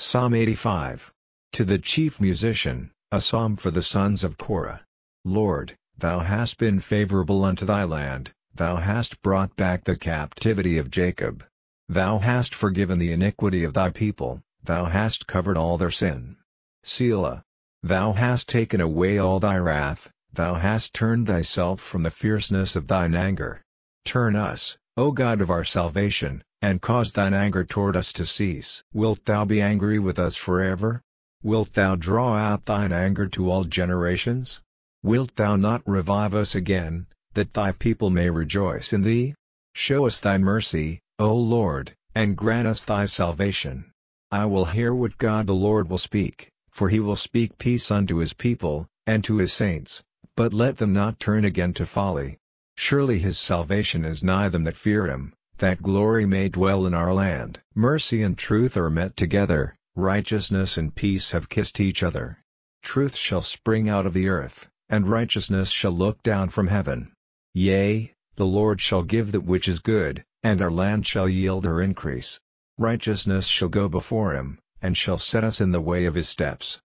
Psalm 85. To the chief musician, a psalm for the sons of Korah. Lord, Thou hast been favorable unto Thy land, Thou hast brought back the captivity of Jacob. Thou hast forgiven the iniquity of Thy people, Thou hast covered all their sin. Selah. Thou hast taken away all Thy wrath, Thou hast turned Thyself from the fierceness of Thine anger. Turn us, O God of our salvation, and cause Thine anger toward us to cease. Wilt Thou be angry with us forever? Wilt Thou draw out Thine anger to all generations? Wilt Thou not revive us again, that Thy people may rejoice in Thee? Show us Thy mercy, O Lord, and grant us Thy salvation. I will hear what God the Lord will speak, for He will speak peace unto His people, and to His saints, but let them not turn again to folly. Surely His salvation is nigh them that fear Him, that glory may dwell in our land. Mercy and truth are met together, righteousness and peace have kissed each other. Truth shall spring out of the earth, and righteousness shall look down from heaven. Yea, the Lord shall give that which is good, and our land shall yield her increase. Righteousness shall go before Him, and shall set us in the way of His steps.